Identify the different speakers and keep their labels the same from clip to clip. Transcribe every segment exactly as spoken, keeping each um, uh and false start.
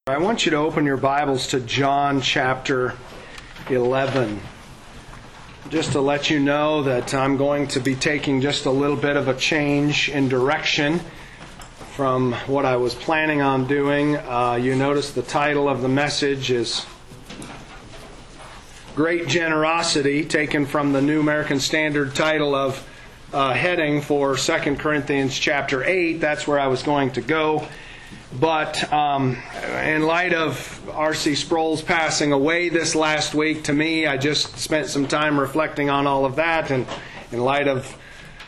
Speaker 1: I want you to open your Bibles to John chapter eleven. Just to let you know that I'm going to be taking just a little bit of a change in direction from what I was planning on doing. Uh, you notice the title of the message is Great Generosity, taken from the New American Standard title of uh, heading for Second Corinthians chapter eight. That's where I was going to go. But um, in light of R C Sproul's passing away this last week, to me, I just spent some time reflecting on all of that. And in light of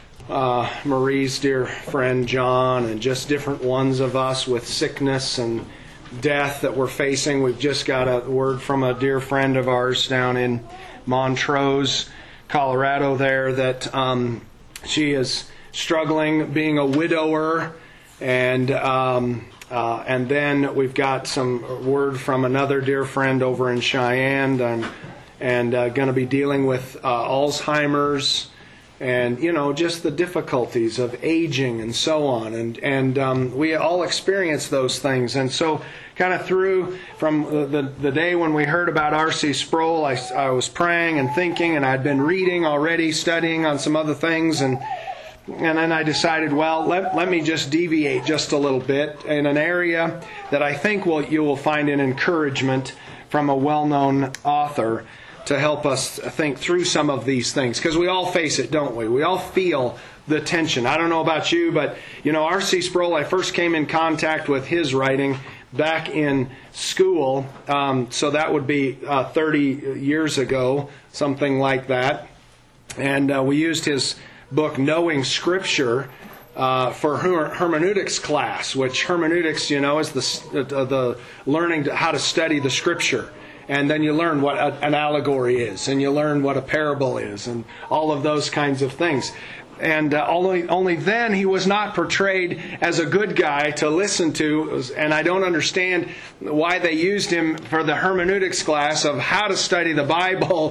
Speaker 1: uh, Marie's dear friend John and just different ones of us with sickness and death that we're facing, we've just got a word from a dear friend of ours down in Montrose, Colorado there, that um, she is struggling being a widower. And... Um, Uh, and then we've got some word from another dear friend over in Cheyenne, and, and uh, going to be dealing with uh, Alzheimer's, and you know, just the difficulties of aging and so on. And and um, we all experience those things. And so, kind of through from the, the the day when we heard about R C Sproul, I I was praying and thinking, and I'd been reading already, studying on some other things, and. And then I decided, well, let, let me just deviate just a little bit in an area that I think will you will find an encouragement from a well-known author to help us think through some of these things. Because we all face it, don't we? We all feel the tension. I don't know about you, but, you know, R C Sproul, I first came in contact with his writing back in school. Um, so that would be uh, thirty years ago, something like that. And uh, we used his book, Knowing Scripture, uh, for her- hermeneutics class, which hermeneutics, you know, is the the, the learning to, how to study the Scripture. And then you learn what a, an allegory is, and you learn what a parable is, and all of those kinds of things. And uh, only only then he was not portrayed as a good guy to listen to, and I don't understand why they used him for the hermeneutics class of how to study the Bible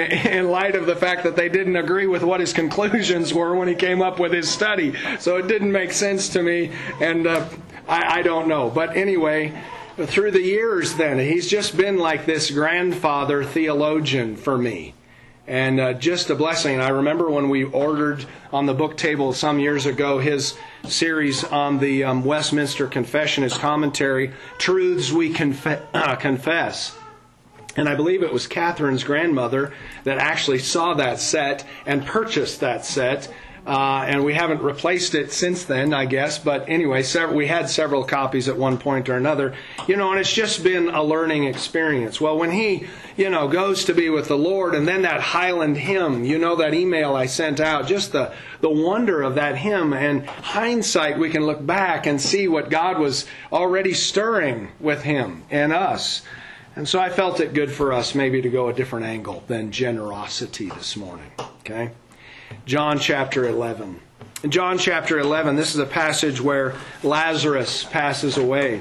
Speaker 1: in light of the fact that they didn't agree with what his conclusions were when he came up with his study. So it didn't make sense to me, and uh, I, I don't know. But anyway, through the years then, he's just been like this grandfather theologian for me. And uh, just a blessing. I remember when we ordered on the book table some years ago his series on the um, Westminster Confession, his commentary, Truths We Confe- uh, Confess. And I believe it was Catherine's grandmother that actually saw that set and purchased that set. Uh, and we haven't replaced it since then, I guess. But anyway, several, we had several copies at one point or another. You know, and it's just been a learning experience. Well, when he, you know, goes to be with the Lord, and then that Highland hymn, you know, that email I sent out, just the, the wonder of that hymn. And hindsight, we can look back and see what God was already stirring with him and us. And so I felt it good for us maybe to go a different angle than generosity this morning. Okay? John chapter eleven. In John chapter eleven, this is a passage where Lazarus passes away.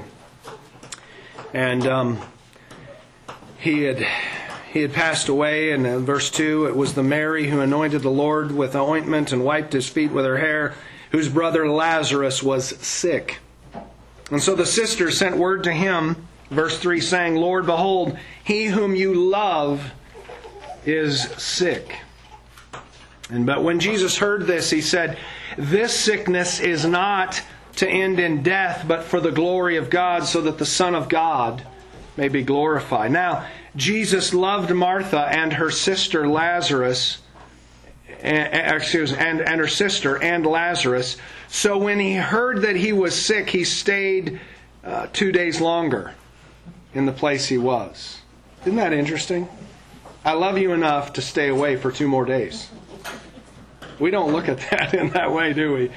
Speaker 1: And um, he had he had passed away, and in verse two, it was the Mary who anointed the Lord with ointment and wiped his feet with her hair, whose brother Lazarus was sick. And so the sisters sent word to him, verse three, saying, Lord, behold, he whom you love is sick. And but when Jesus heard this, he said, this sickness is not to end in death, but for the glory of God, so that the Son of God may be glorified. Now, Jesus loved Martha and her sister Lazarus, excuse, and, and her sister and Lazarus. So when he heard that he was sick, he stayed uh, two days longer in the place he was. Isn't that interesting? I love you enough to stay away for two more days. We don't look at that in that way, do we?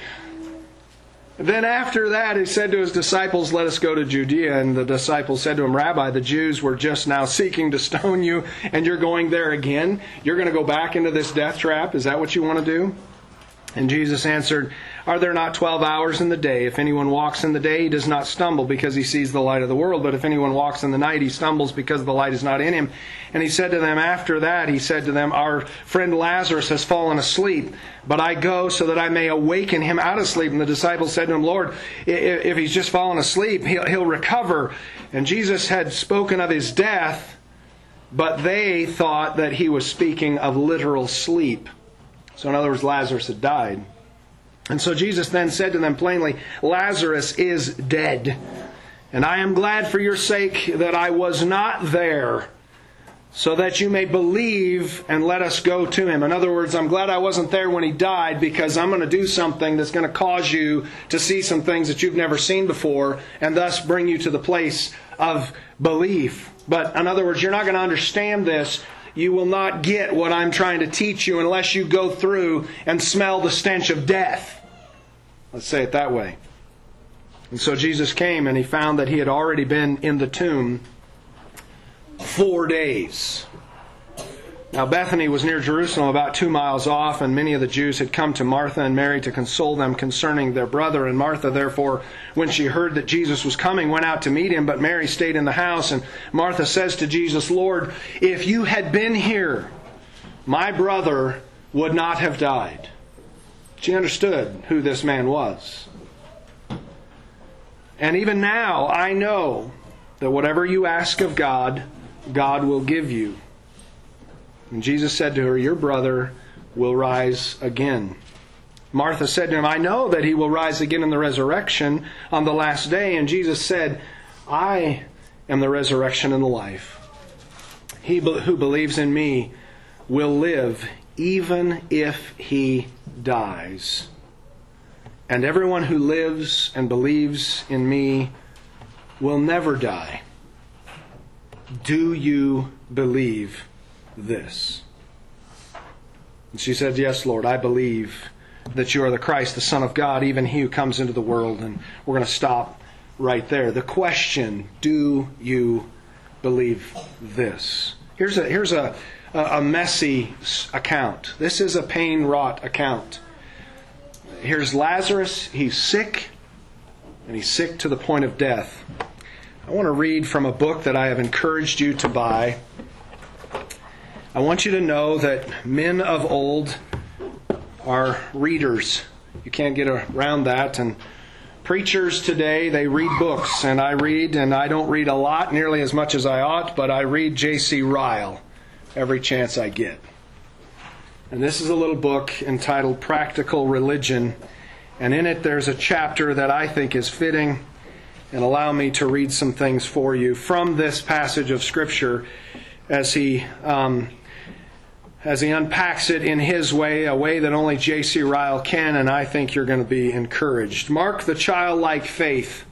Speaker 1: Then after that, he said to his disciples, let us go to Judea. And the disciples said to him, Rabbi, the Jews were just now seeking to stone you, and you're going there again? You're going to go back into this death trap? Is that what you want to do? And Jesus answered, Are there not twelve hours in the day? If anyone walks in the day, he does not stumble because he sees the light of the world. But if anyone walks in the night, he stumbles because the light is not in him. And he said to them, after that, he said to them, our friend Lazarus has fallen asleep, but I go so that I may awaken him out of sleep. And the disciples said to him, Lord, if he's just fallen asleep, he'll, he'll recover. And Jesus had spoken of his death, but they thought that he was speaking of literal sleep. So in other words, Lazarus had died. And so Jesus then said to them plainly, Lazarus is dead. And I am glad for your sake that I was not there, so that you may believe and let us go to him. In other words, I'm glad I wasn't there when he died, because I'm going to do something that's going to cause you to see some things that you've never seen before, and thus bring you to the place of belief. But in other words, you're not going to understand this. You will not get what I'm trying to teach you unless you go through and smell the stench of death. Let's say it that way. And so Jesus came and he found that he had already been in the tomb four days. Now Bethany was near Jerusalem, about two miles off, and many of the Jews had come to Martha and Mary to console them concerning their brother. And Martha, therefore, when she heard that Jesus was coming, went out to meet him, but Mary stayed in the house. And Martha says to Jesus, Lord, if you had been here, my brother would not have died. She understood who this man was. And even now, I know that whatever you ask of God, God will give you. And Jesus said to her, your brother will rise again. Martha said to him, I know that he will rise again in the resurrection on the last day. And Jesus said, I am the resurrection and the life. He who believes in me will live even if he dies. And everyone who lives and believes in me will never die. Do you believe this? And she said, yes, Lord, I believe that you are the Christ, the Son of God, even he who comes into the world. And we're going to stop right there. The question, do you believe this? Here's a, here's a, a messy account. This is a pain-wrought account. Here's Lazarus. He's sick, and he's sick to the point of death. I want to read from a book that I have encouraged you to buy. I want you to know that men of old are readers. You can't get around that. And preachers today, they read books. And I read, and I don't read a lot, nearly as much as I ought, but I read J C Ryle every chance I get. And this is a little book entitled Practical Religion. And in it there's a chapter that I think is fitting. And allow me to read some things for you from this passage of Scripture as he um, as he unpacks it in his way, a way that only J C Ryle can, and I think you're going to be encouraged. Mark the childlike faith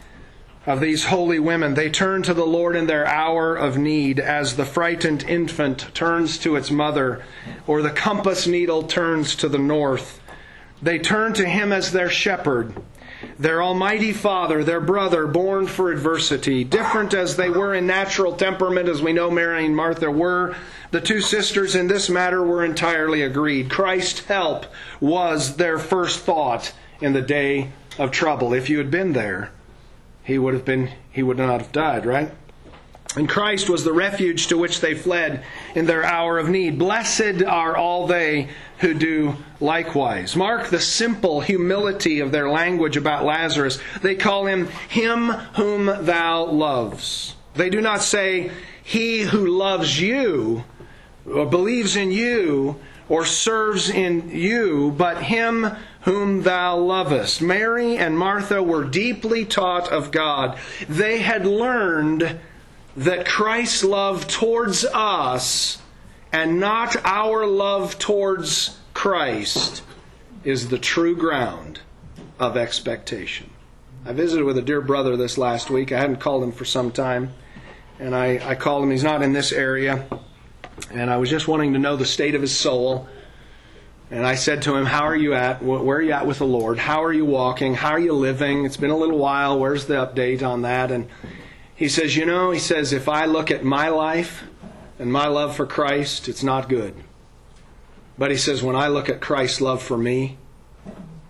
Speaker 1: of these holy women. They turn to the Lord in their hour of need, as the frightened infant turns to its mother, or the compass needle turns to the north. They turn to Him as their shepherd, their almighty Father, their brother, born for adversity. Different as they were in natural temperament, as we know Mary and Martha were, the two sisters in this matter were entirely agreed. Christ's help was their first thought in the day of trouble. If you had been there, he would have been, he would not have died, right? And Christ was the refuge to which they fled in their hour of need. Blessed are all they who do likewise. Mark the simple humility of their language about Lazarus. They call him, Him whom thou loves. They do not say, He who loves you, or believes in you, or serves in you, but Him whom thou lovest. Mary and Martha were deeply taught of God. They had learned that Christ's love towards us, and not our love towards Christ, is the true ground of expectation. I visited with a dear brother this last week. I hadn't called him for some time. And I, I called him. He's not in this area. And I was just wanting to know the state of his soul. And I said to him, how are you at? Where are you at with the Lord? How are you walking? How are you living? It's been a little while. Where's the update on that? And he says, you know, he says, if I look at my life and my love for Christ, it's not good. But he says, when I look at Christ's love for me,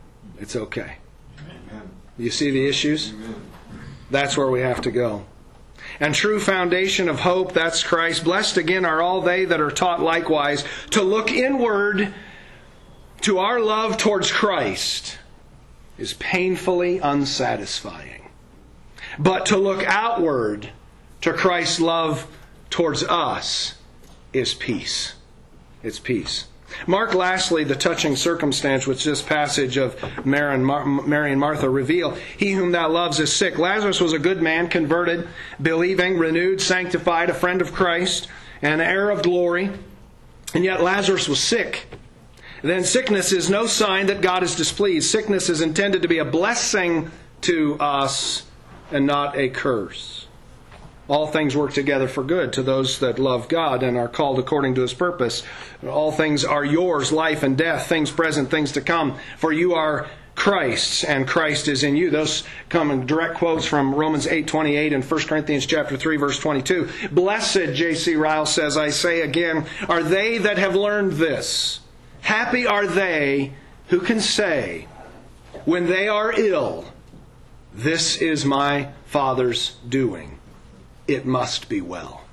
Speaker 1: It's okay. You see the issues? That's where we have to go. And true foundation of hope, that's Christ. Blessed again are all they that are taught likewise to look inward to our love towards Christ is painfully unsatisfying. But to look outward to Christ's love towards us is peace. It's peace. Mark lastly the touching circumstance which this passage of Mary and, Mar- Mary and Martha reveal. He whom thou loves is sick. Lazarus was a good man, converted, believing, renewed, sanctified, a friend of Christ, an heir of glory. And yet Lazarus was sick. Then sickness is no sign that God is displeased. Sickness is intended to be a blessing to us and not a curse. All things work together for good to those that love God and are called according to His purpose. All things are yours, life and death, things present, things to come. For you are Christ's, and Christ is in you. Those come in direct quotes from Romans eight twenty-eight and First Corinthians chapter three, verse twenty-two. Blessed, J C Ryle says, I say again, are they that have learned this. Happy are they who can say, when they are ill, this is my Father's doing. It must be well.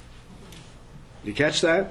Speaker 1: You catch that?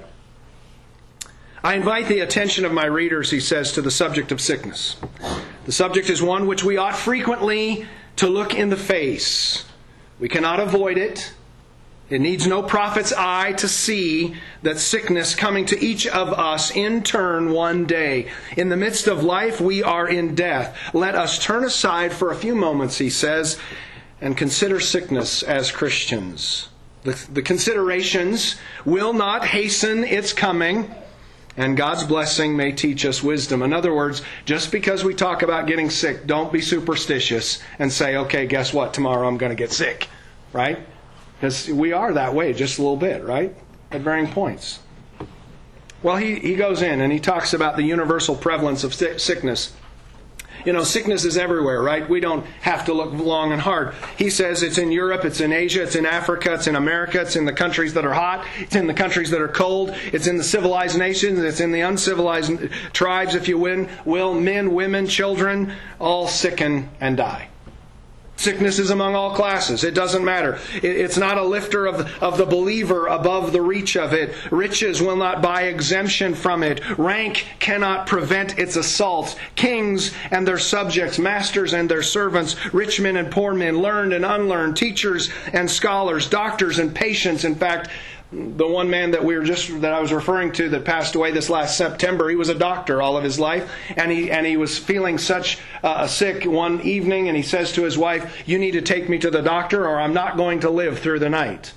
Speaker 1: I invite the attention of my readers, he says, to the subject of sickness. The subject is one which we ought frequently to look in the face. We cannot avoid it. It needs no prophet's eye to see that sickness coming to each of us in turn one day. In the midst of life, we are in death. Let us turn aside for a few moments, he says, and consider sickness as Christians. The, the considerations will not hasten its coming, and God's blessing may teach us wisdom. In other words, just because we talk about getting sick, don't be superstitious and say, okay, guess what? Tomorrow I'm going to get sick. Right? Because we are that way just a little bit, right? At varying points. Well, he, he goes in and he talks about the universal prevalence of sickness. You know, sickness is everywhere, right? We don't have to look long and hard. He says it's in Europe, it's in Asia, it's in Africa, it's in America, it's in the countries that are hot, it's in the countries that are cold, it's in the civilized nations, it's in the uncivilized tribes, if you will. Men, women, children, all sicken and die. Sickness is among all classes. It doesn't matter. It's not a lifter of the, of the believer above the reach of it. Riches will not buy exemption from it. Rank cannot prevent its assaults. Kings and their subjects, masters and their servants, rich men and poor men, learned and unlearned, teachers and scholars, doctors and patients. In fact, the one man that we were just that I was referring to that passed away this last September, he was a doctor all of his life, and he and he was feeling such uh, sick one evening, and he says to his wife, "You need to take me to the doctor, or I'm not going to live through the night."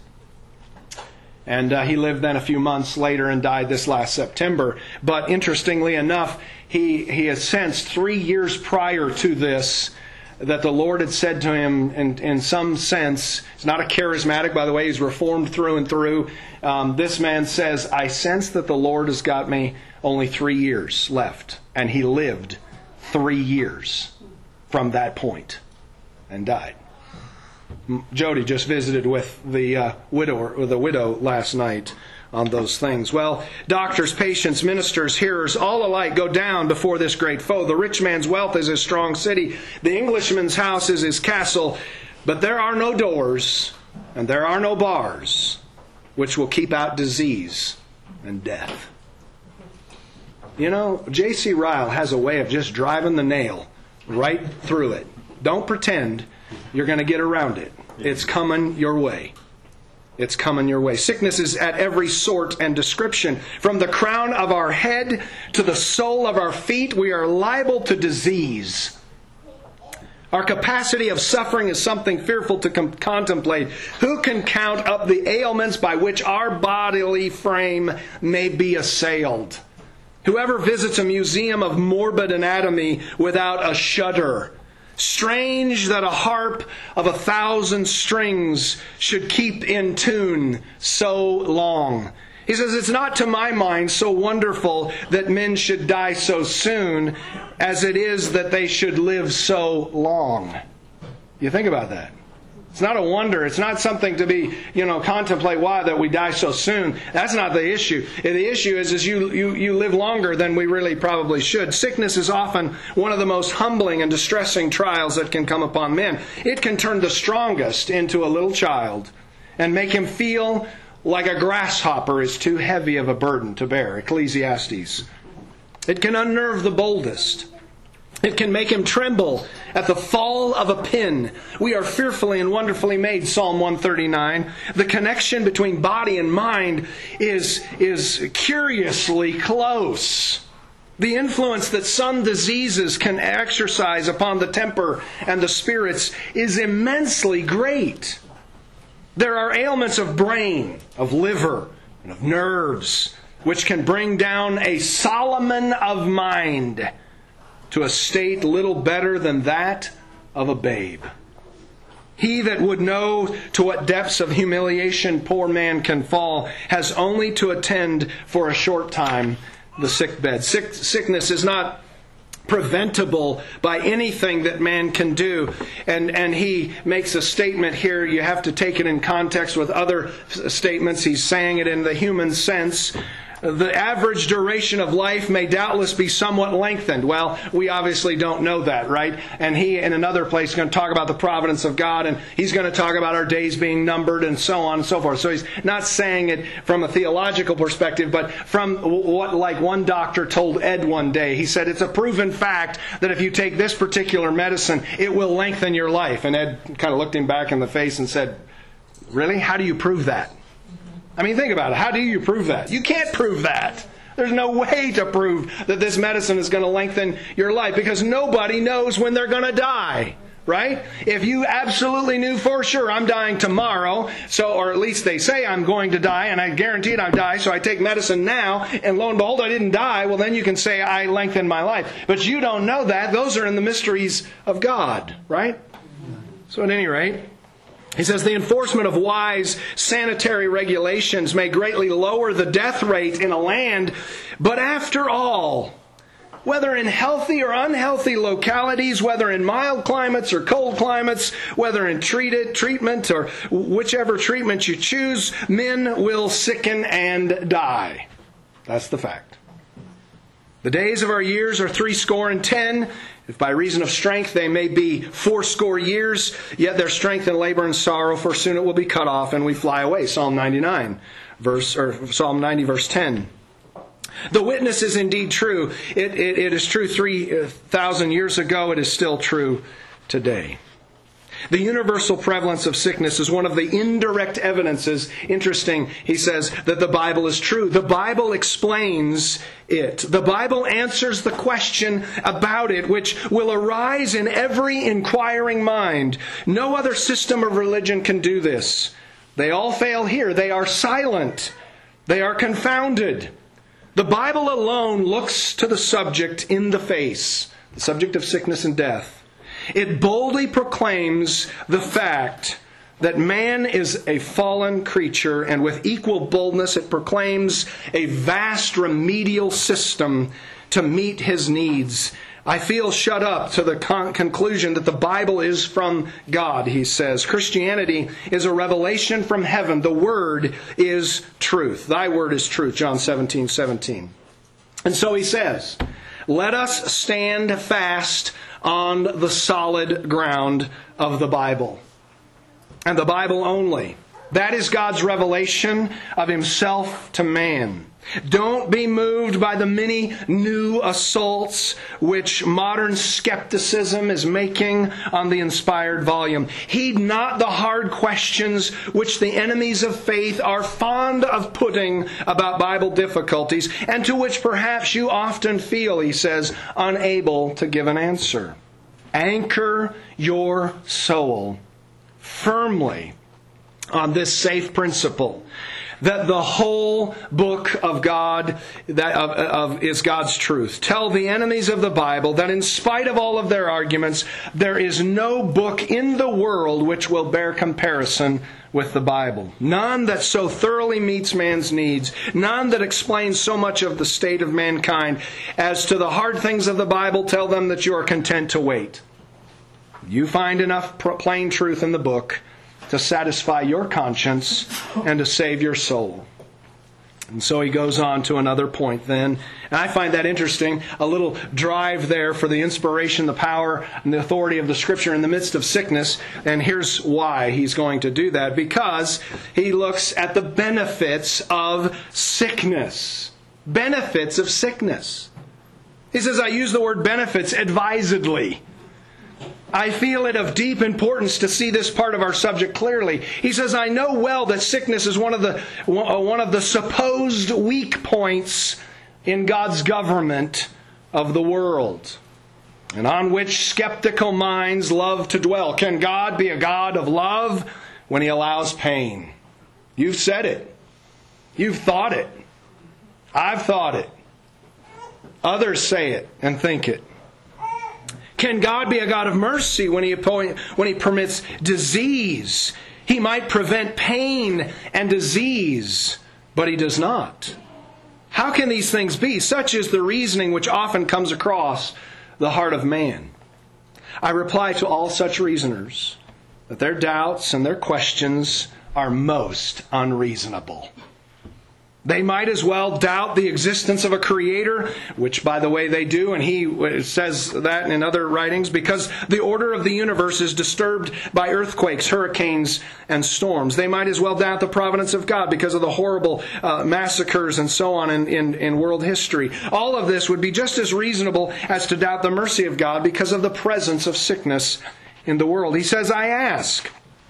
Speaker 1: And uh, he lived then a few months later and died this last September. But interestingly enough, he he has sensed three years prior to this that the Lord had said to him, in, in some sense, he's not a charismatic, by the way, he's reformed through and through. Um, this man says, I sense that the Lord has got me only three years left. And he lived three years from that point and died. Jody just visited with the uh, widow or the widow last night on those things. Well, doctors, patients, ministers, hearers, all alike go down before this great foe. The rich man's wealth is his strong city. The Englishman's house is his castle. But there are no doors and there are no bars which will keep out disease and death. You know, J C Ryle has a way of just driving the nail right through it. Don't pretend you're going to get around it. It's coming your way. It's coming your way. Sickness is at every sort and description. From the crown of our head to the sole of our feet, we are liable to disease. Our capacity of suffering is something fearful to com- contemplate. Who can count up the ailments by which our bodily frame may be assailed? Whoever visits a museum of morbid anatomy without a shudder? Strange that a harp of a thousand strings should keep in tune so long. He says, it's not to my mind so wonderful that men should die so soon as it is that they should live so long. You think about that. It's not a wonder. It's not something to be, you know, contemplate why that we die so soon. That's not the issue. The issue is, is you, you, you live longer than we really probably should. Sickness is often one of the most humbling and distressing trials that can come upon men. It can turn the strongest into a little child and make him feel like a grasshopper is too heavy of a burden to bear. Ecclesiastes. It can unnerve the boldest. It can make him tremble at the fall of a pin. We are fearfully and wonderfully made, Psalm one thirty-nine. The connection between body and mind is, is curiously close. The influence that some diseases can exercise upon the temper and the spirits is immensely great. There are ailments of brain, of liver, and of nerves, which can bring down a Solomon of mind to a state little better than that of a babe. He that would know to what depths of humiliation poor man can fall has only to attend for a short time the sick bed. Sick, sickness is not preventable by anything that man can do. And, and he makes a statement here. You have to take it in context with other statements. He's saying it in the human sense. The average duration of life may doubtless be somewhat lengthened. Well, we obviously don't know that, right? And he, in another place, is going to talk about the providence of God, and he's going to talk about our days being numbered and so on and so forth. So he's not saying it from a theological perspective, but from what, like one doctor told Ed one day. He said, it's a proven fact that if you take this particular medicine, it will lengthen your life. And Ed kind of looked him back in the face and said, really? How do you prove that? I mean, think about it. How do you prove that? You can't prove that. There's no way to prove that this medicine is going to lengthen your life because nobody knows when they're going to die, right? If you absolutely knew for sure I'm dying tomorrow, so or at least they say I'm going to die and I guarantee it I'll die, so I take medicine now and lo and behold I didn't die, well then you can say I lengthened my life. But you don't know that. Those are in the mysteries of God, right? So at any rate, he says the enforcement of wise sanitary regulations may greatly lower the death rate in a land, but after all, whether in healthy or unhealthy localities, whether in mild climates or cold climates, whether in treated treatment or whichever treatment you choose, men will sicken and die. That's the fact. The days of our years are threescore and ten. If by reason of strength they may be fourscore years, yet their strength and labor and sorrow, for soon it will be cut off, and we fly away. Psalm ninety-nine, verse or Psalm ninety, verse ten. The witness is indeed true. It, it, it is true three thousand years ago. It is still true today. The universal prevalence of sickness is one of the indirect evidences, interesting, he says, that the Bible is true. The Bible explains it. The Bible answers the question about it, which will arise in every inquiring mind. No other system of religion can do this. They all fail here. They are silent. They are confounded. The Bible alone looks to the subject in the face, the subject of sickness and death. It boldly proclaims the fact that man is a fallen creature, and with equal boldness it proclaims a vast remedial system to meet his needs. I feel shut up to the con- conclusion that the Bible is from God, he says. Christianity is a revelation from heaven. The Word is truth. Thy Word is truth, John seventeen seventeen. And so he says, let us stand fast on the solid ground of the Bible. And the Bible only. That is God's revelation of Himself to man. Don't be moved by the many new assaults which modern skepticism is making on the inspired volume. Heed not the hard questions which the enemies of faith are fond of putting about Bible difficulties, and to which perhaps you often feel, he says, unable to give an answer. Anchor your soul firmly on this safe principle, that the whole book of God that of, of, is God's truth. Tell the enemies of the Bible that in spite of all of their arguments, there is no book in the world which will bear comparison with the Bible. None that so thoroughly meets man's needs. None that explains so much of the state of mankind. As to the hard things of the Bible, tell them that you are content to wait. You find enough plain truth in the book. to satisfy your conscience and to save your soul. And so he goes on to another point then. And I find that interesting, a little drive there for the inspiration, the power, and the authority of the Scripture in the midst of sickness. And here's why he's going to do that. Because he looks at the benefits of sickness. Benefits of sickness. He says, I use the word benefits advisedly. I feel it of deep importance to see this part of our subject clearly. He says, I know well that sickness is one of the one of the supposed weak points in God's government of the world, and on which skeptical minds love to dwell. Can God be a God of love when He allows pain? You've said it. You've thought it. I've thought it. Others say it and think it. Can God be a God of mercy when He appoint, when He permits disease? He might prevent pain and disease, but He does not. How can these things be? Such is the reasoning which often comes across the heart of man. I reply to all such reasoners that their doubts and their questions are most unreasonable. They might as well doubt the existence of a Creator, which, by the way, they do, and he says that in other writings, because the order of the universe is disturbed by earthquakes, hurricanes, and storms. They might as well doubt the providence of God because of the horrible uh, massacres and so on in, in, in world history. All of this would be just as reasonable as to doubt the mercy of God because of the presence of sickness in the world. He says, I ask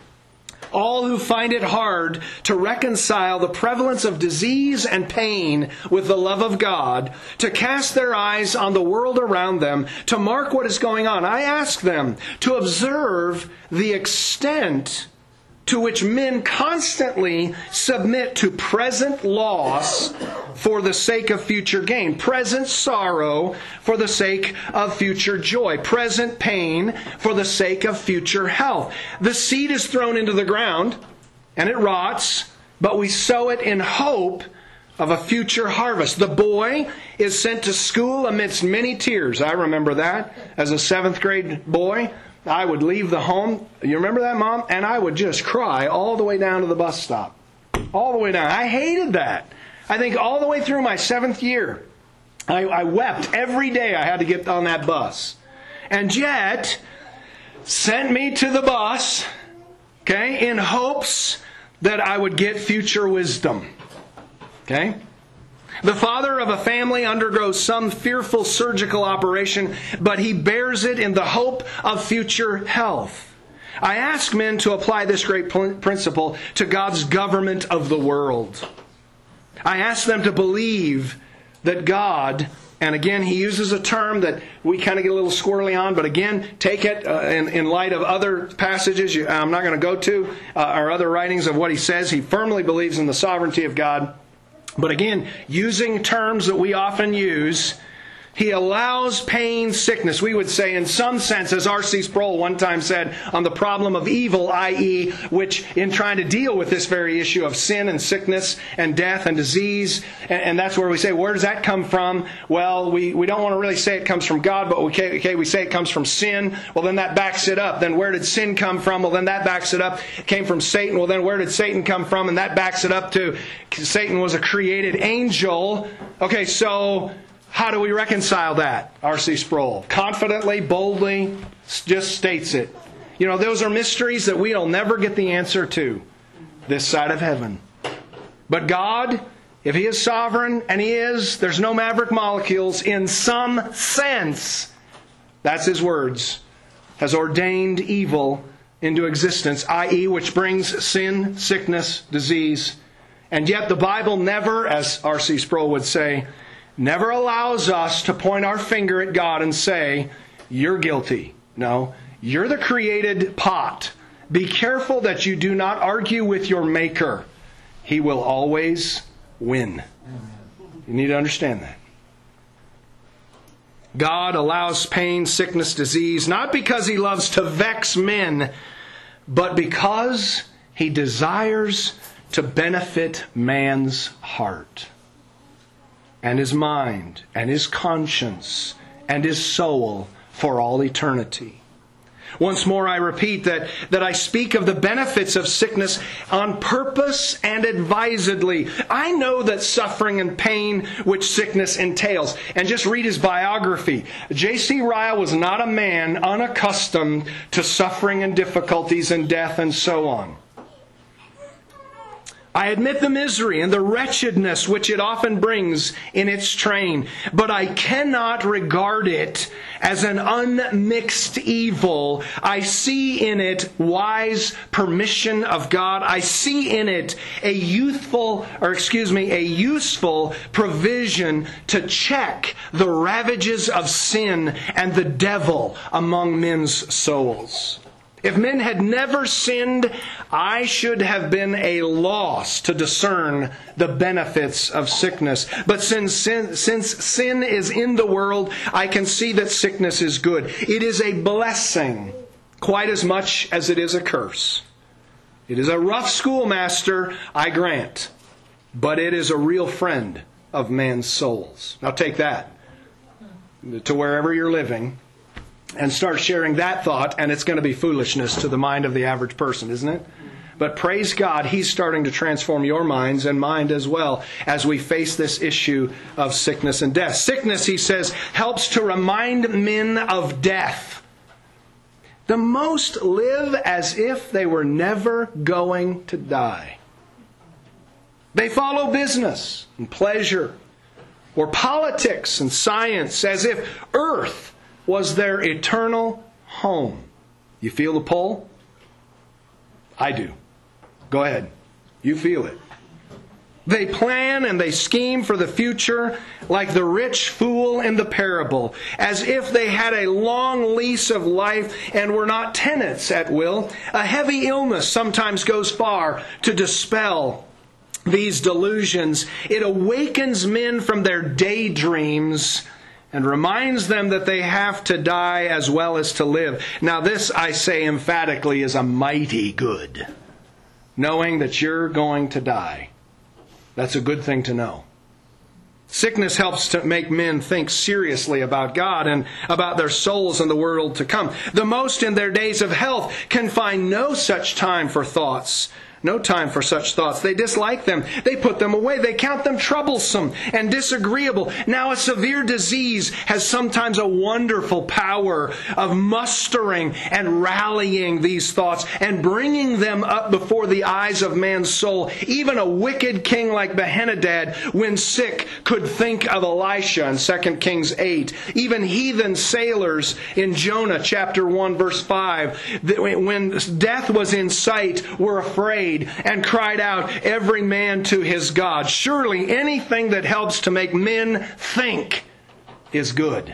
Speaker 1: all who find it hard to reconcile the prevalence of disease and pain with the love of God, to cast their eyes on the world around them, to mark what is going on. I ask them to observe the extent to which men constantly submit to present loss for the sake of future gain, present sorrow for the sake of future joy, present pain for the sake of future health. The seed is thrown into the ground and it rots, but we sow it in hope of a future harvest. The boy is sent to school amidst many tears. I remember that as a seventh grade boy. I would leave the home. You remember that, Mom? And I would just cry all the way down to the bus stop. All the way down. I hated that. I think all the way through my seventh year, I, I wept every day I had to get on that bus. And yet, sent me to the bus, okay, in hopes that I would get future wisdom. Okay? The father of a family undergoes some fearful surgical operation, but he bears it in the hope of future health. I ask men to apply this great principle to God's government of the world. I ask them to believe that God, and again, he uses a term that we kind of get a little squirrely on, but again, take it uh, in, in light of other passages you, I'm not going to go to, uh, or other writings of what he says. He firmly believes in the sovereignty of God. But again, using terms that we often use, he allows pain, sickness. We would say in some sense, as R C Sproul one time said, on the problem of evil, that is, which in trying to deal with this very issue of sin and sickness and death and disease, and, and that's where we say, where does that come from? Well, we, we don't want to really say it comes from God, but we, okay, we say it comes from sin. Well, then that backs it up. Then where did sin come from? Well, then that backs it up. It came from Satan. Well, then where did Satan come from? And that backs it up to Satan was a created angel. Okay, so how do we reconcile that? R C Sproul confidently, boldly, just states it. You know, those are mysteries that we'll never get the answer to this side of heaven. But God, if He is sovereign, and He is, there's no maverick molecules, in some sense, that's His words, has ordained evil into existence, that is, which brings sin, sickness, disease. And yet the Bible never, as R C Sproul would say, never allows us to point our finger at God and say, you're guilty. No, you're the created pot. Be careful that you do not argue with your Maker. He will always win. You need to understand that. God allows pain, sickness, disease, not because He loves to vex men, but because He desires to benefit man's heart, and his mind, and his conscience, and his soul for all eternity. Once more I repeat that, that I speak of the benefits of sickness on purpose and advisedly. I know that suffering and pain which sickness entails. And just read his biography. J C Ryle was not a man unaccustomed to suffering and difficulties and death and so on. I admit the misery and the wretchedness which it often brings in its train, but I cannot regard it as an unmixed evil. I see in it wise permission of God. I see in it a youthful, or excuse me, a useful provision to check the ravages of sin and the devil among men's souls. If men had never sinned, I should have been a loss to discern the benefits of sickness. But since sin, since sin is in the world, I can see that sickness is good. It is a blessing quite as much as it is a curse. It is a rough schoolmaster, I grant, but it is a real friend of man's souls. Now take that to wherever you're living, and start sharing that thought, and it's going to be foolishness to the mind of the average person, isn't it? But praise God, He's starting to transform your minds and mind as well as we face this issue of sickness and death. Sickness, he says, helps to remind men of death. The most live as if they were never going to die. They follow business and pleasure or politics and science as if earth was their eternal home. You feel the pull? I do. Go ahead. You feel it. They plan and they scheme for the future like the rich fool in the parable, as if they had a long lease of life and were not tenants at will. A heavy illness sometimes goes far to dispel these delusions. It awakens men from their daydreams and reminds them that they have to die as well as to live. Now this, I say emphatically, is a mighty good. Knowing that you're going to die. That's a good thing to know. Sickness helps to make men think seriously about God and about their souls and the world to come. The most in their days of health can find no such time for thoughts. No time for such thoughts. They dislike them. They put them away. They count them troublesome and disagreeable. Now a severe disease has sometimes a wonderful power of mustering and rallying these thoughts and bringing them up before the eyes of man's soul. Even a wicked king like Ben-Hadad, when sick, could think of Elisha in Second Kings eight. Even heathen sailors in Jonah chapter one verse five, when death was in sight, were afraid and cried out, every man to his God. Surely anything that helps to make men think is good.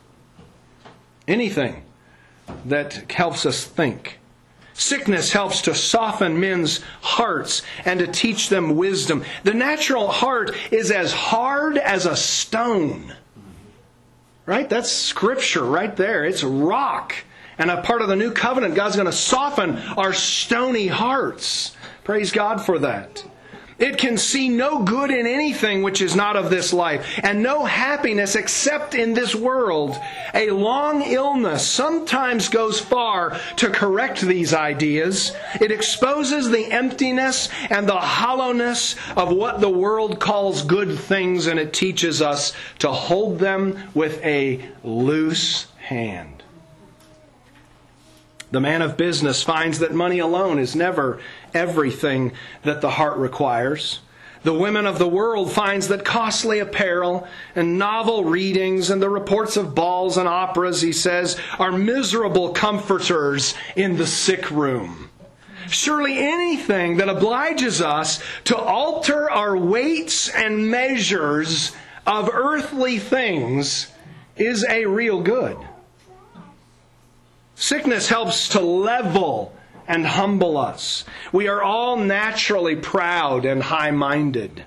Speaker 1: Anything that helps us think. Sickness helps to soften men's hearts and to teach them wisdom. The natural heart is as hard as a stone. Right? That's Scripture right there. It's rock. And a part of the new covenant, God's going to soften our stony hearts. Praise God for that. It can see no good in anything which is not of this life, and no happiness except in this world. A long illness sometimes goes far to correct these ideas. It exposes the emptiness and the hollowness of what the world calls good things, and it teaches us to hold them with a loose hand. The man of business finds that money alone is never everything that the heart requires. The women of the world finds that costly apparel and novel readings and the reports of balls and operas, he says, are miserable comforters in the sick room. Surely anything that obliges us to alter our weights and measures of earthly things is a real good. Sickness helps to level and humble us. We are all naturally proud and high-minded.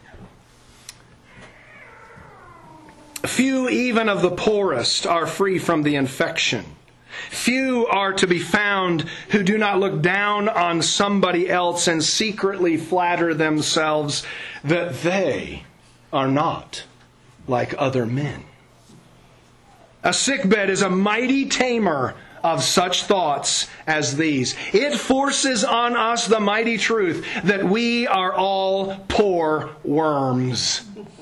Speaker 1: Few even of the poorest are free from the infection. Few are to be found who do not look down on somebody else and secretly flatter themselves that they are not like other men. A sickbed is a mighty tamer of such thoughts as these. It forces on us the mighty truth that we are all poor worms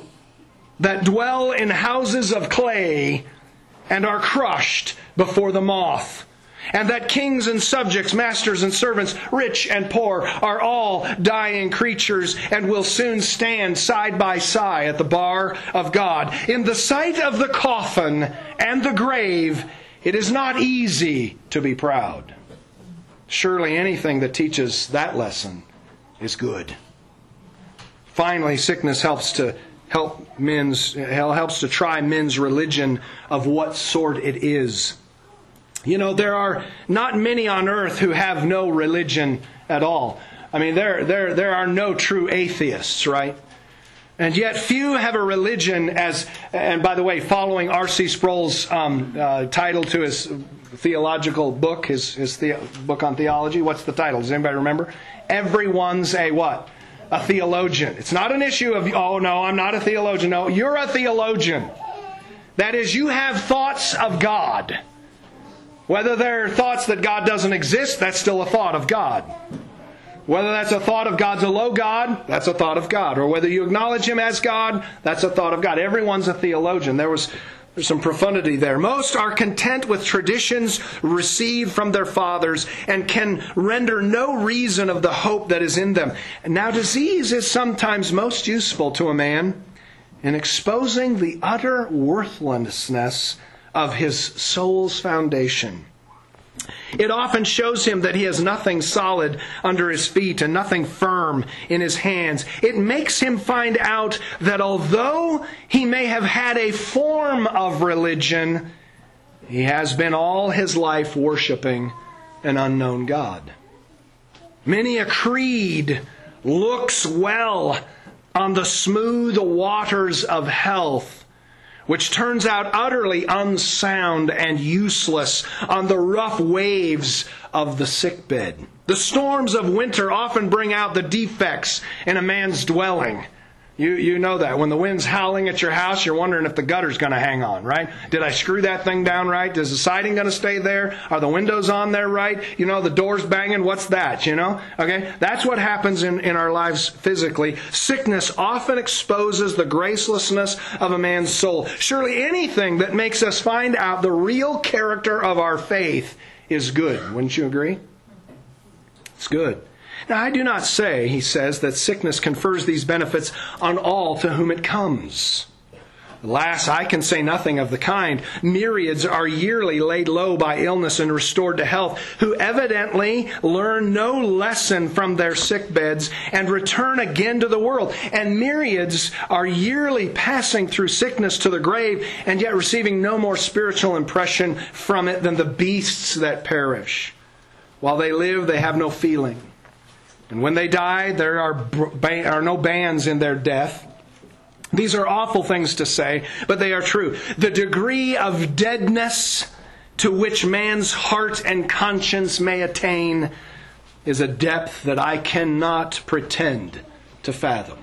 Speaker 1: that dwell in houses of clay and are crushed before the moth. And that kings and subjects, masters and servants, rich and poor, are all dying creatures and will soon stand side by side at the bar of God. In the sight of the coffin and the grave, it is not easy to be proud. Surely anything that teaches that lesson is good. Finally, sickness helps to help men's helps to try men's religion of what sort it is. You know, there are not many on earth who have no religion at all. I mean, there there there are no true atheists, right? And yet few have a religion as, and by the way, following R C Sproul's um, uh, title to his theological book, his, his the, book on theology, what's the title? Does anybody remember? Everyone's a what? A theologian. It's not an issue of, oh no, I'm not a theologian. No, you're a theologian. That is, you have thoughts of God. Whether they're thoughts that God doesn't exist, that's still a thought of God. Whether that's a thought of God's a low God, that's a thought of God. Or whether you acknowledge Him as God, that's a thought of God. Everyone's a theologian. There was there's some profundity there. Most are content with traditions received from their fathers and can render no reason of the hope that is in them. Now, disease is sometimes most useful to a man in exposing the utter worthlessness of his soul's foundation. It often shows him that he has nothing solid under his feet and nothing firm in his hands. It makes him find out that although he may have had a form of religion, he has been all his life worshiping an unknown God. Many a creed looks well on the smooth waters of health, which turns out utterly unsound and useless on the rough waves of the sickbed. The storms of winter often bring out the defects in a man's dwelling. You you know that. When the wind's howling at your house, you're wondering if the gutter's going to hang on, right? Did I screw that thing down right? Is the siding going to stay there? Are the windows on there right? You know, the door's banging. What's that, you know? Okay? That's what happens in, in our lives physically. Sickness often exposes the gracelessness of a man's soul. Surely anything that makes us find out the real character of our faith is good. Wouldn't you agree? It's good. Now, I do not say, he says, that sickness confers these benefits on all to whom it comes. Alas, I can say nothing of the kind. Myriads are yearly laid low by illness and restored to health, who evidently learn no lesson from their sick beds and return again to the world. And myriads are yearly passing through sickness to the grave, and yet receiving no more spiritual impression from it than the beasts that perish. While they live, they have no feeling. And when they die, there are, are no bands in their death. These are awful things to say, but they are true. The degree of deadness to which man's heart and conscience may attain is a depth that I cannot pretend to fathom.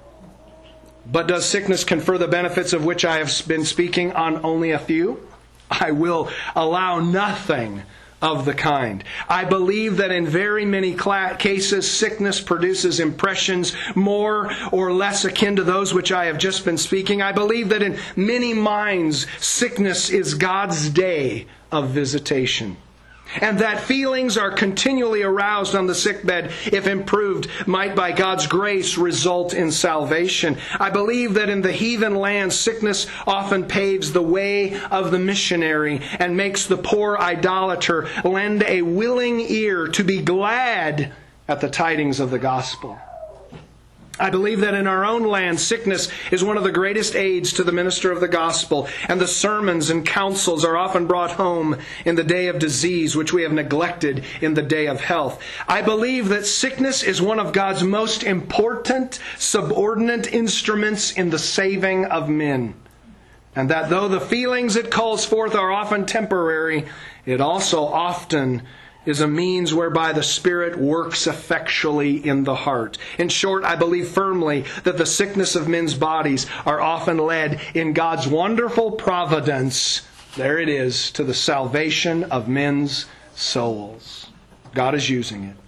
Speaker 1: But does sickness confer the benefits of which I have been speaking on only a few? I will allow nothing of the kind. I believe that in very many cases, sickness produces impressions more or less akin to those which I have just been speaking. I believe that in many minds, sickness is God's day of visitation, and that feelings are continually aroused on the sickbed, if improved, might by God's grace result in salvation. I believe that in the heathen lands, sickness often paves the way of the missionary and makes the poor idolater lend a willing ear to be glad at the tidings of the gospel. I believe that in our own land, sickness is one of the greatest aids to the minister of the gospel, and the sermons and counsels are often brought home in the day of disease, which we have neglected in the day of health. I believe that sickness is one of God's most important subordinate instruments in the saving of men, and that though the feelings it calls forth are often temporary, it also often is a means whereby the Spirit works effectually in the heart. In short, I believe firmly that the sickness of men's bodies are often led in God's wonderful providence There it is, to the salvation of men's souls. God is using it.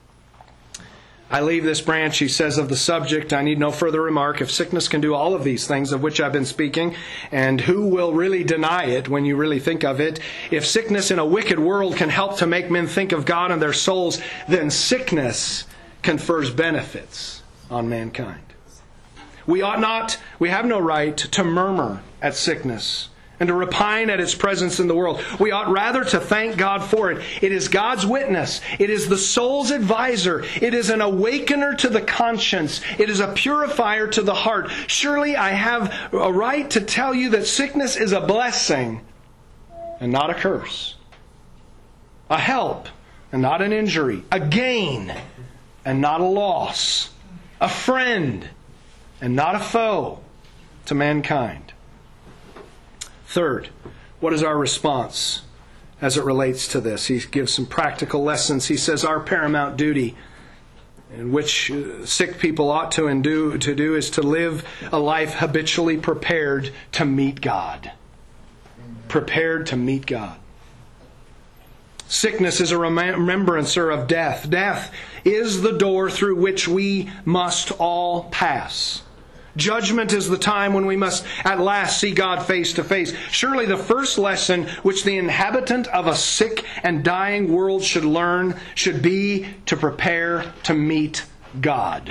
Speaker 1: I leave this branch, he says, of the subject. I need no further remark. If sickness can do all of these things of which I've been speaking, and who will really deny it when you really think of it? If sickness in a wicked world can help to make men think of God and their souls, then sickness confers benefits on mankind. We ought not, we have no right to murmur at sickness and to repine at its presence in the world. We ought rather to thank God for it. It is God's witness. It is the soul's advisor. It is an awakener to the conscience. It is a purifier to the heart. Surely I have a right to tell you that sickness is a blessing and not a curse. A help and not an injury. A gain and not a loss. A friend and not a foe to mankind. Third, what is our response as it relates to this? He gives some practical lessons. He says our paramount duty, in which sick people ought to do, to do is to live a life habitually prepared to meet God. Prepared to meet God. Sickness is a remembrancer of death. Death is the door through which we must all pass. Judgment is the time when we must at last see God face to face. Surely the first lesson which the inhabitant of a sick and dying world should learn should be to prepare to meet God.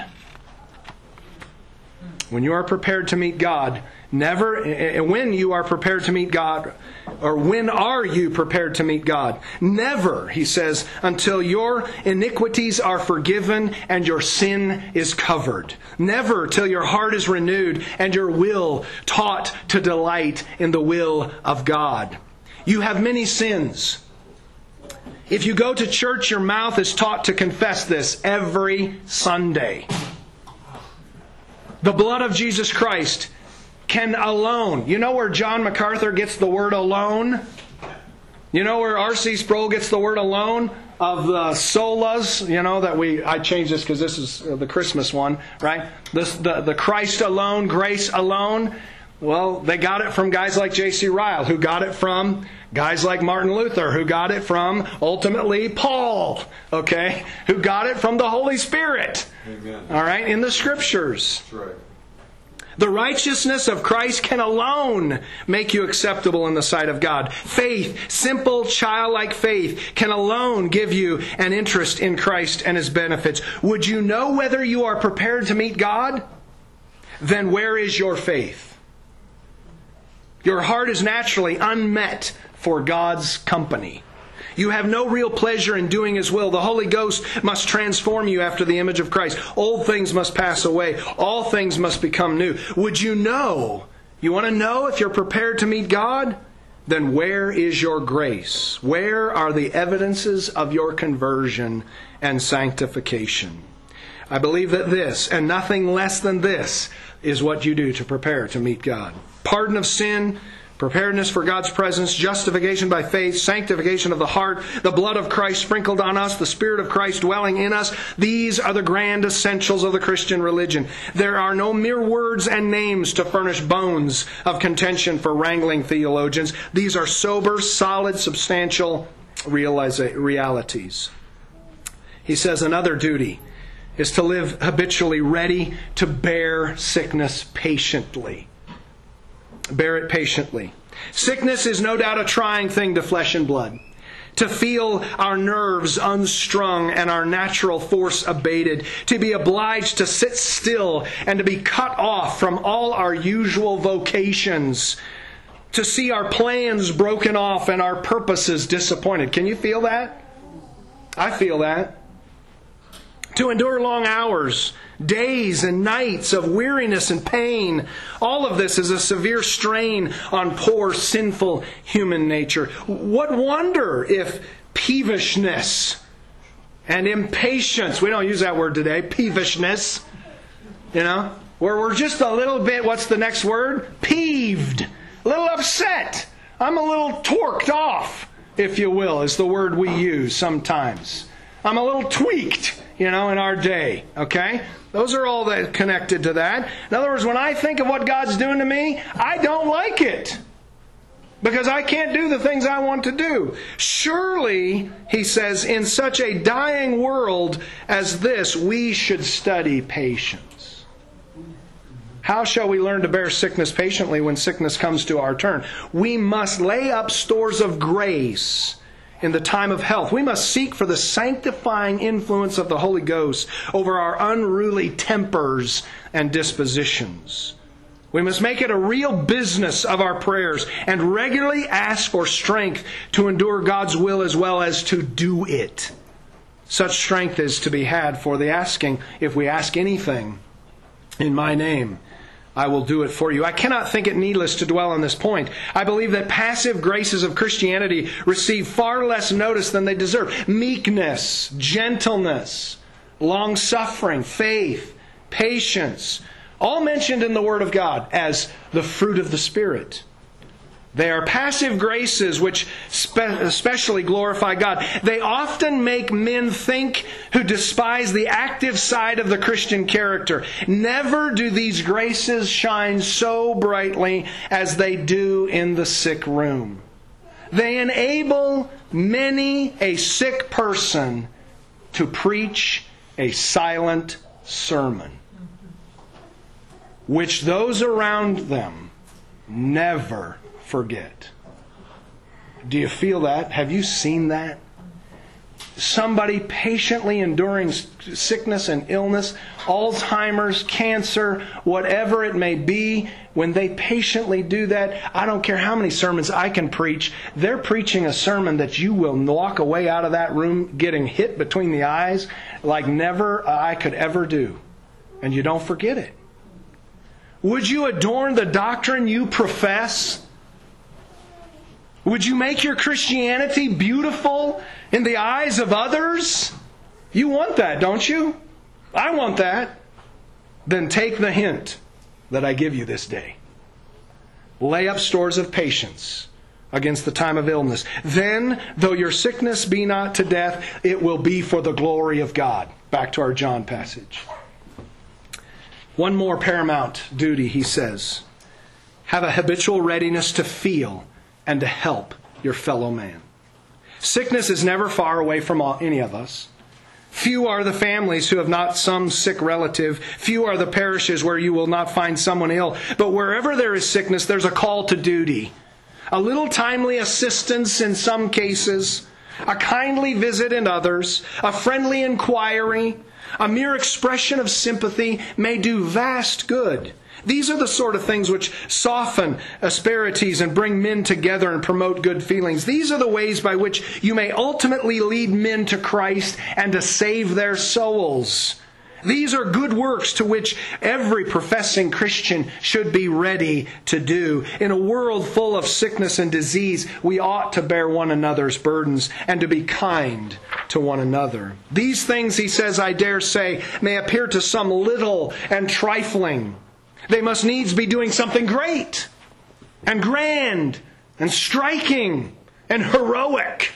Speaker 1: When you are prepared to meet God, never, when you are prepared to meet God, or when are you prepared to meet God? Never, he says, until your iniquities are forgiven and your sin is covered. Never till your heart is renewed and your will taught to delight in the will of God. You have many sins. If you go to church, your mouth is taught to confess this every Sunday. The blood of Jesus Christ can alone. You know where John MacArthur gets the word alone? You know where R C Sproul gets the word alone? Of the solas, you know, that we, I changed this because this is the Christmas one, right? This, the, the Christ alone, grace alone. Well, they got it from guys like J C Ryle, who got it from guys like Martin Luther, who got it from, ultimately, Paul, okay? Who got it from the Holy Spirit. Amen. All right, in the Scriptures. That's right. The righteousness of Christ can alone make you acceptable in the sight of God. Faith, simple childlike faith, can alone give you an interest in Christ and His benefits. Would you know whether you are prepared to meet God? Then where is your faith? Your heart is naturally unmet for God's company. You have no real pleasure in doing His will. The Holy Ghost must transform you after the image of Christ. Old things must pass away. All things must become new. Would you know? You want to know if you're prepared to meet God? Then where is your grace? Where are the evidences of your conversion and sanctification? I believe that this, and nothing less than this, is what you do to prepare to meet God. Pardon of sin, preparedness for God's presence, justification by faith, sanctification of the heart, the blood of Christ sprinkled on us, the Spirit of Christ dwelling in us. These are the grand essentials of the Christian religion. There are no mere words and names to furnish bones of contention for wrangling theologians. These are sober, solid, substantial realities. He says another duty is to live habitually ready to bear sickness patiently. Bear it patiently. Sickness is no doubt a trying thing to flesh and blood. To feel our nerves unstrung and our natural force abated. To be obliged to sit still and to be cut off from all our usual vocations. To see our plans broken off and our purposes disappointed. Can you feel that? I feel that. To endure long hours, days and nights of weariness and pain. All of this is a severe strain on poor, sinful human nature. What wonder if peevishness and impatience, we don't use that word today, peevishness, you know, where we're just a little bit, what's the next word? Peeved, a little upset. I'm a little torqued off, if you will, is the word we use sometimes. I'm a little tweaked, you know, in our day, okay? Those are all that connected to that. In other words, when I think of what God's doing to me, I don't like it. because I can't do the things I want to do. Surely, he says, in such a dying world as this, we should study patience. How shall we learn to bear sickness patiently when sickness comes to our turn? We must lay up stores of grace in the time of health. We must seek for the sanctifying influence of the Holy Ghost over our unruly tempers and dispositions. We must make it a real business of our prayers and regularly ask for strength to endure God's will as well as to do it. Such strength is to be had for the asking. If we ask anything in my name, I will do it for you. I cannot think it needless to dwell on this point. I believe that passive graces of Christianity receive far less notice than they deserve. Meekness, gentleness, long-suffering, faith, patience, all mentioned in the Word of God as the fruit of the Spirit. They are passive graces which spe- especially glorify God. They often make men think who despise the active side of the Christian character. Never do these graces shine so brightly as they do in the sick room. They enable many a sick person to preach a silent sermon, which those around them never forget. Do you feel that? Have you seen that? Somebody patiently enduring sickness and illness, Alzheimer's, cancer, whatever it may be, when they patiently do that, I don't care how many sermons I can preach, they're preaching a sermon that you will walk away out of that room getting hit between the eyes like never I could ever do. And you don't forget it. Would you adorn the doctrine you profess? Would you make your Christianity beautiful in the eyes of others? You want that, don't you? I want that. Then take the hint that I give you this day. Lay up stores of patience against the time of illness. Then, though your sickness be not to death, it will be for the glory of God. Back to our John passage. One more paramount duty, he says. Have a habitual readiness to feel and to help your fellow man. Sickness is never far away from any of us. Few are the families who have not some sick relative. Few are the parishes where you will not find someone ill. But wherever there is sickness, there's a call to duty. A little timely assistance in some cases, a kindly visit in others, a friendly inquiry, a mere expression of sympathy may do vast good. These are the sort of things which soften asperities and bring men together and promote good feelings. These are the ways by which you may ultimately lead men to Christ and to save their souls. These are good works to which every professing Christian should be ready to do. In a world full of sickness and disease, we ought to bear one another's burdens and to be kind to one another. These things, he says, I dare say, may appear to some little and trifling. They must needs be doing something great and grand and striking and heroic.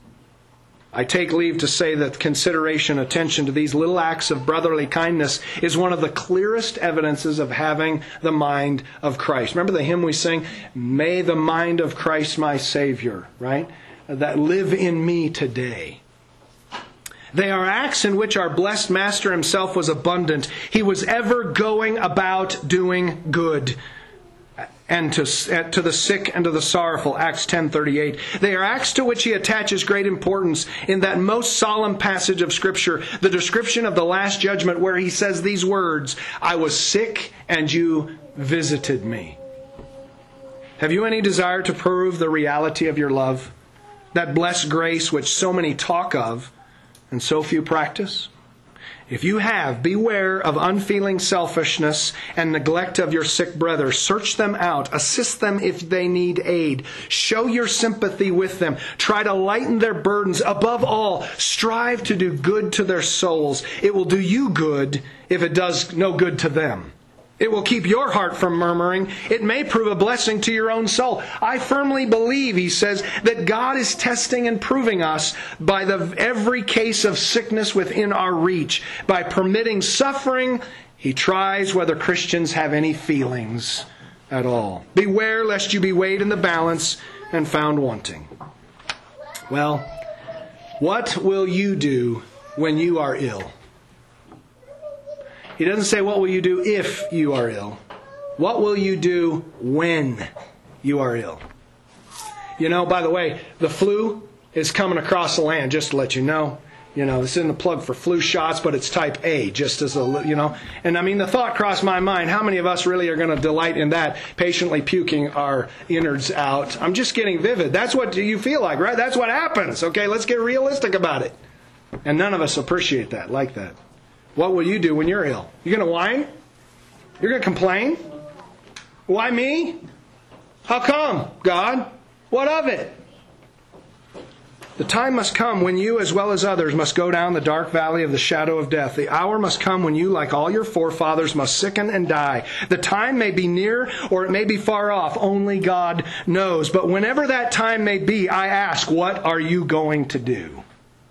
Speaker 1: I take leave to say that consideration, attention to these little acts of brotherly kindness is one of the clearest evidences of having the mind of Christ. Remember the hymn we sing, May the mind of Christ my Savior, right? That live in me today. They are acts in which our blessed Master himself was abundant. He was ever going about doing good. And to, to the sick and to the sorrowful, Acts ten thirty-eight. They are acts to which he attaches great importance in that most solemn passage of Scripture, the description of the Last Judgment, where he says these words, I was sick and you visited me. Have you any desire to prove the reality of your love? That blessed grace which so many talk of and so few practice? If you have, beware of unfeeling selfishness and neglect of your sick brother. Search them out. Assist them if they need aid. Show your sympathy with them. Try to lighten their burdens. Above all, strive to do good to their souls. It will do you good if it does no good to them. It will keep your heart from murmuring. It may prove a blessing to your own soul. I firmly believe, he says, that God is testing and proving us by the every case of sickness within our reach. By permitting suffering, he tries whether Christians have any feelings at all. Beware lest you be weighed in the balance and found wanting. Well, what will you do when you are ill? He doesn't say, what will you do if you are ill? What will you do when you are ill? You know, by the way, the flu is coming across the land, just to let you know. You know, this isn't a plug for flu shots, but it's type A, just as a, you know. And I mean, the thought crossed my mind, how many of us really are going to delight in that, patiently puking our innards out? I'm just getting vivid. That's what you feel like, right? That's what happens. Okay, let's get realistic about it. And none of us appreciate that, like that. What will you do when you're ill? You're going to whine? You're going to complain? Why me? How come, God? What of it? The time must come when you, as well as others, must go down the dark valley of the shadow of death. The hour must come when you, like all your forefathers, must sicken and die. The time may be near or it may be far off. Only God knows. But whenever that time may be, I ask, what are you going to do?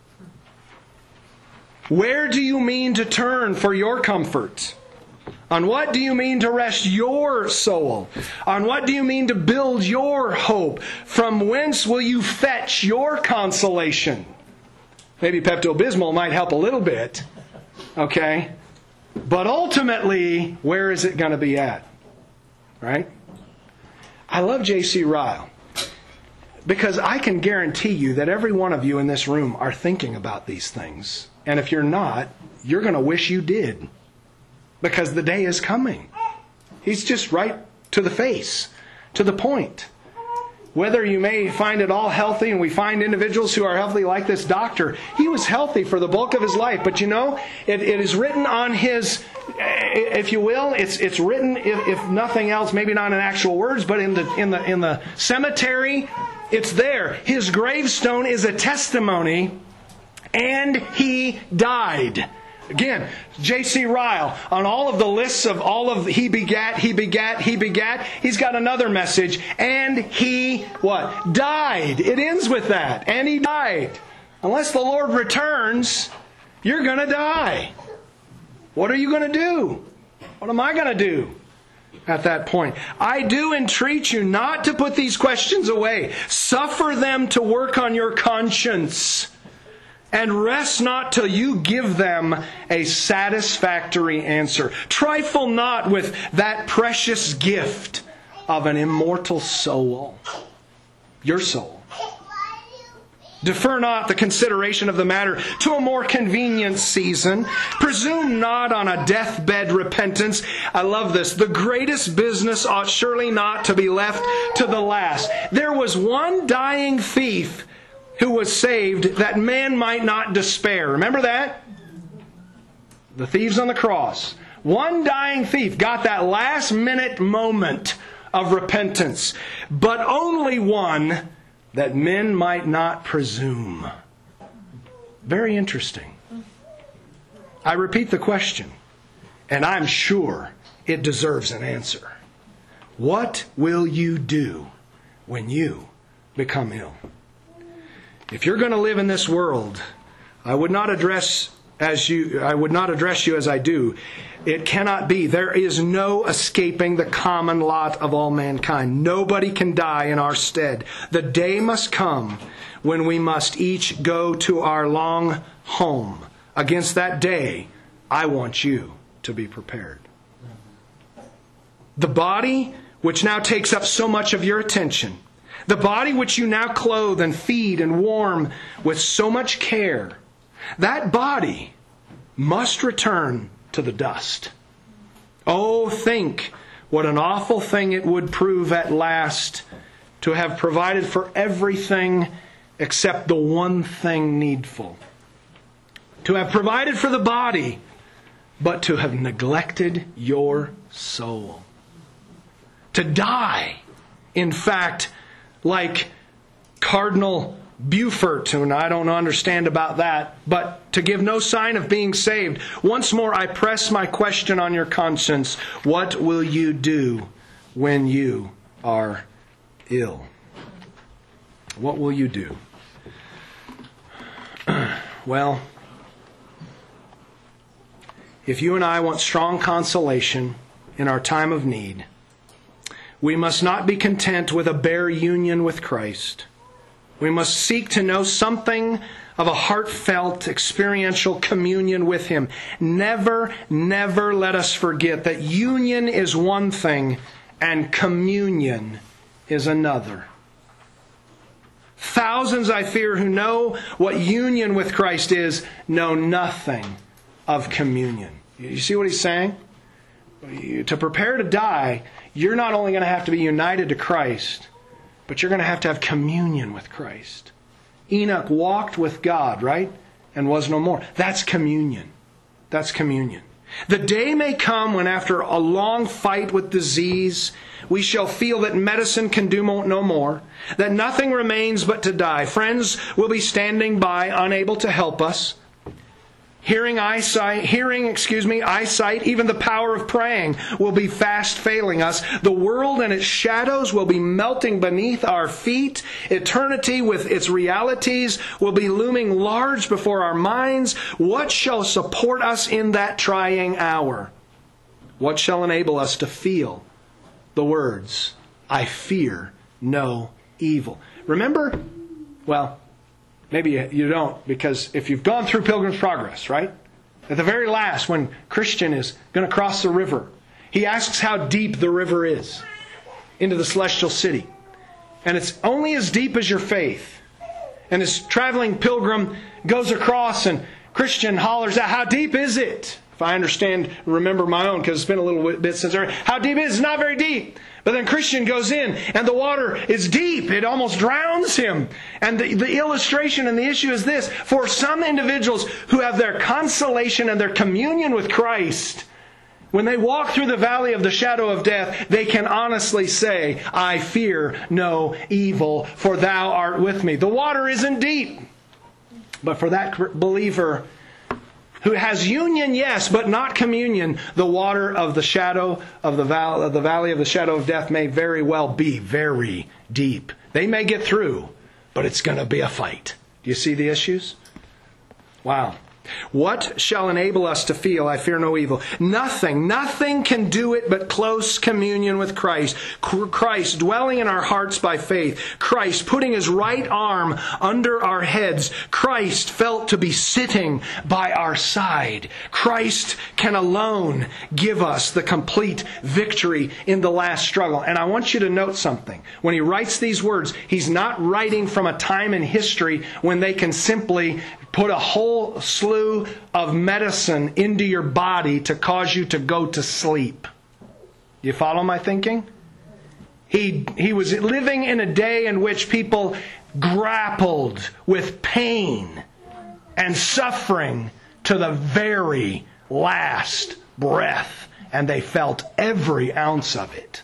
Speaker 1: Where do you mean to turn for your comfort? On what do you mean to rest your soul? On what do you mean to build your hope? From whence will you fetch your consolation? Maybe Pepto-Bismol might help a little bit. Okay? But ultimately, where is it going to be at? Right? I love J C Ryle. Because I can guarantee you that every one of you in this room are thinking about these things. And if you're not, you're going to wish you did. Because the day is coming. He's just right to the face, to the point. Whether you may find it all healthy, and we find individuals who are healthy like this doctor, he was healthy for the bulk of his life. But you know, it, it is written on his, if you will, it's it's written, if, if nothing else, maybe not in actual words, but in the in the in the cemetery, it's there. His gravestone is a testimony, and he died. Again, J C Ryle, on all of the lists of all of he begat, he begat, he begat, he's got another message. And he, what? Died. It ends with that. And he died. Unless the Lord returns, you're going to die. What are you going to do? What am I going to do at that point? I do entreat you not to put these questions away. Suffer them to work on your conscience. And rest not till you give them a satisfactory answer. Trifle not with that precious gift of an immortal soul. Your soul. Defer not the consideration of the matter to a more convenient season. Presume not on a deathbed repentance. I love this. The greatest business ought surely not to be left to the last. There was one dying thief who was saved that man might not despair. Remember that? The thieves on the cross. One dying thief got that last minute moment of repentance. But only one that men might not presume. Very interesting. I repeat the question, and I'm sure it deserves an answer. What will you do when you become ill? If you're going to live in this world, I would not address as you I would not address you as I do. It cannot be. There is no escaping the common lot of all mankind. Nobody can die in our stead. The day must come when we must each go to our long home. Against that day, I want you to be prepared. The body, which now takes up so much of your attention, the body which you now clothe and feed and warm with so much care, that body must return to the dust. Oh, think what an awful thing it would prove at last to have provided for everything except the one thing needful. To have provided for the body, but to have neglected your soul. To die, in fact, like Cardinal Beaufort, and I don't understand about that, but to give no sign of being saved. Once more, I press my question on your conscience. What will you do when you are ill? What will you do? Well, if you and I want strong consolation in our time of need, We must not be content with a bare union with Christ. We must seek to know something of a heartfelt, experiential communion with Him. Never, never let us forget that union is one thing and communion is another. Thousands, I fear, who know what union with Christ is, know nothing of communion. You see what he's saying? To prepare to die, you're not only going to have to be united to Christ, but you're going to have to have communion with Christ. Enoch walked with God, right? And was no more. That's communion. That's communion. The day may come when, after a long fight with disease, we shall feel that medicine can do no more, that nothing remains but to die. Friends will be standing by, unable to help us. Hearing eyesight, hearing, excuse me, eyesight, even the power of praying will be fast failing us. The world and its shadows will be melting beneath our feet. Eternity with its realities will be looming large before our minds. What shall support us in that trying hour? What shall enable us to feel the words, I fear no evil? Remember, well, maybe you don't, because if you've gone through Pilgrim's Progress, right? At the very last, when Christian is going to cross the river, he asks how deep the river is into the celestial city. And it's only as deep as your faith. And this traveling pilgrim goes across and Christian hollers out, how deep is it? If I understand, remember my own, because it's been a little bit since I read, how deep is it? It's not very deep. But then Christian goes in and the water is deep. It almost drowns him. And the, the illustration and the issue is this. For some individuals who have their consolation and their communion with Christ, when they walk through the valley of the shadow of death, they can honestly say, I fear no evil, for Thou art with me. The water isn't deep. But for that believer who has union, yes, but not communion, the water of the shadow of the, val- of the valley of the shadow of death may very well be very deep. They may get through, but it's going to be a fight. Do you see the issues? Wow. What shall enable us to feel, I fear no evil? Nothing, nothing can do it but close communion with Christ. Christ dwelling in our hearts by faith. Christ putting His right arm under our heads. Christ felt to be sitting by our side. Christ can alone give us the complete victory in the last struggle. And I want you to note something. When he writes these words, he's not writing from a time in history when they can simply put a whole slew of medicine into your body to cause you to go to sleep. You follow my thinking? He, he was living in a day in which people grappled with pain and suffering to the very last breath, and they felt every ounce of it.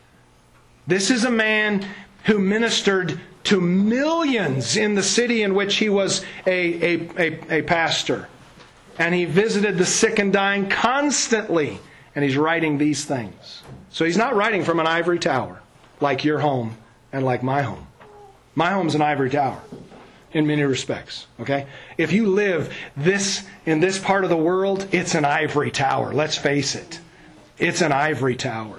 Speaker 1: This is a man who ministered to millions in the city in which he was a, a, a, a pastor. And he visited the sick and dying constantly. And he's writing these things. So he's not writing from an ivory tower like your home and like my home. My home's an ivory tower in many respects. Okay? If you live this in this part of the world, it's an ivory tower. Let's face it. It's an ivory tower.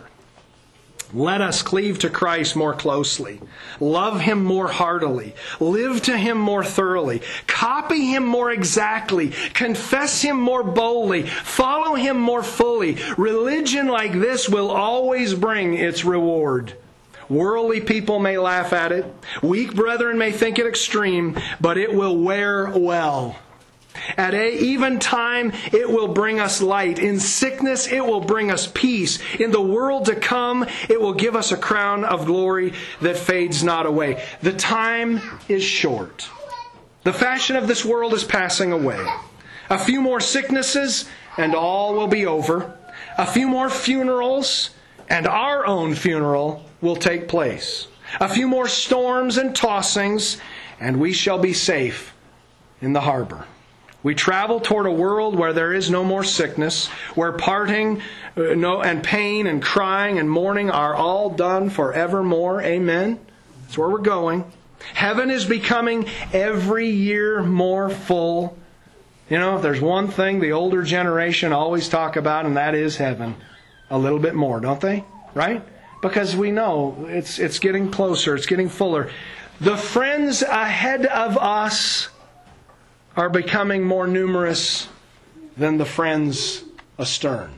Speaker 1: Let us cleave to Christ more closely. Love Him more heartily. Live to Him more thoroughly. Copy Him more exactly. Confess Him more boldly. Follow Him more fully. Religion like this will always bring its reward. Worldly people may laugh at it. Weak brethren may think it extreme, but it will wear well. At a even time, it will bring us light. In sickness, it will bring us peace. In the world to come, it will give us a crown of glory that fades not away. The time is short. The fashion of this world is passing away. A few more sicknesses, and all will be over. A few more funerals, and our own funeral will take place. A few more storms and tossings, and we shall be safe in the harbor. We travel toward a world where there is no more sickness, where parting uh, no, and pain and crying and mourning are all done forevermore. Amen? That's where we're going. Heaven is becoming every year more full. You know, if there's one thing the older generation always talk about, and that is heaven. A little bit more, don't they? Right? because we know it's it's getting closer, it's getting fuller. The friends ahead of us are becoming more numerous than the friends astern.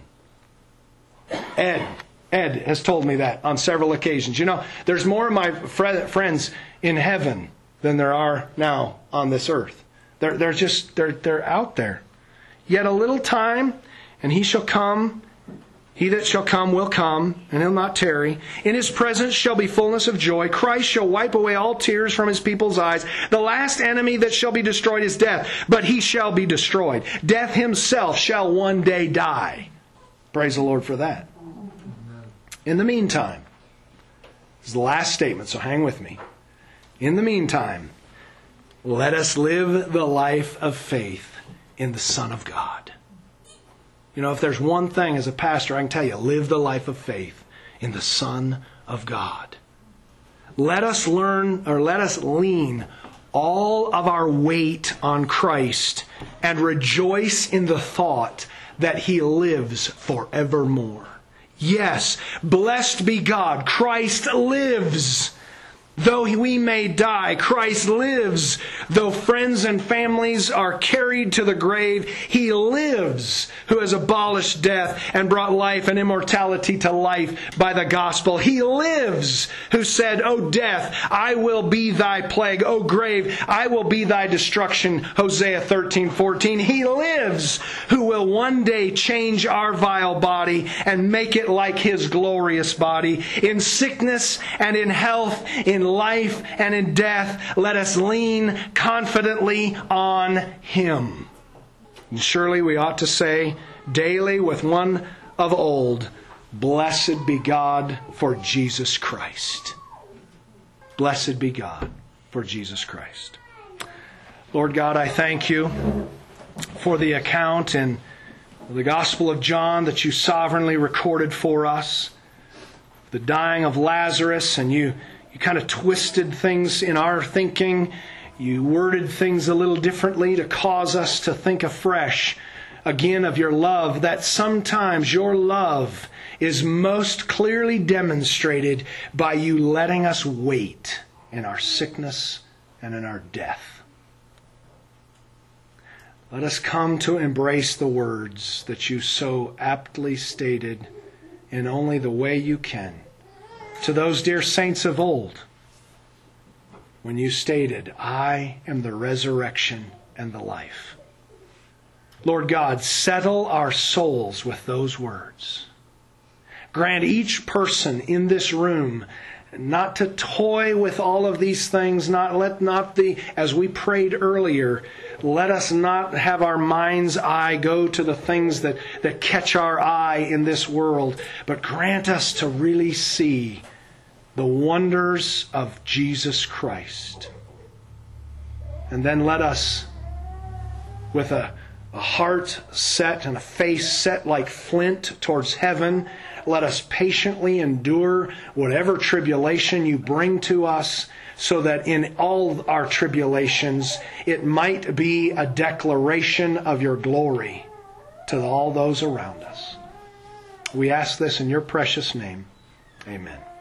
Speaker 1: Ed, Ed has told me that on several occasions. You know, there's more of my friends in heaven than there are now on this earth. They're, they're just, they're, they're out there. Yet a little time, and He shall come. He that shall come will come, and He'll not tarry. In His presence shall be fullness of joy. Christ shall wipe away all tears from His people's eyes. The last enemy that shall be destroyed is death, but he shall be destroyed. Death himself shall one day die. Praise the Lord for that. In the meantime, this is the last statement, so hang with me. In the meantime, let us live the life of faith in the Son of God. You know, if there's one thing as a pastor I can tell you, live the life of faith in the Son of God. Let us learn, or let us lean all of our weight on Christ and rejoice in the thought that He lives forevermore. Yes, blessed be God, Christ lives. Though we may die, Christ lives. Though friends and families are carried to the grave, He lives, who has abolished death and brought life and immortality to life by the gospel. He lives, who said, O death, I will be thy plague. O grave, I will be thy destruction. Hosea thirteen fourteen. He lives, who will one day change our vile body and make it like His glorious body. In sickness and in health, in life and in death, let us lean confidently on Him. And surely we ought to say daily with one of old, blessed be God for Jesus Christ. Blessed be God for Jesus Christ. Lord God, I thank You for the account in the Gospel of John that You sovereignly recorded for us. The dying of Lazarus, and You You kind of twisted things in our thinking. You worded things a little differently to cause us to think afresh again of Your love, that sometimes Your love is most clearly demonstrated by You letting us wait in our sickness and in our death. Let us come to embrace the words that You so aptly stated in only the way You can. To those dear saints of old, when You stated, I am the resurrection and the life. Lord God, settle our souls with those words. Grant each person in this room not to toy with all of these things, not let not the, as we prayed earlier, let us not have our mind's eye go to the things that, that catch our eye in this world, but grant us to really see the wonders of Jesus Christ. And then let us, with a, a heart set and a face set like flint towards heaven, let us patiently endure whatever tribulation You bring to us, so that in all our tribulations it might be a declaration of Your glory to all those around us. We ask this in Your precious name. Amen.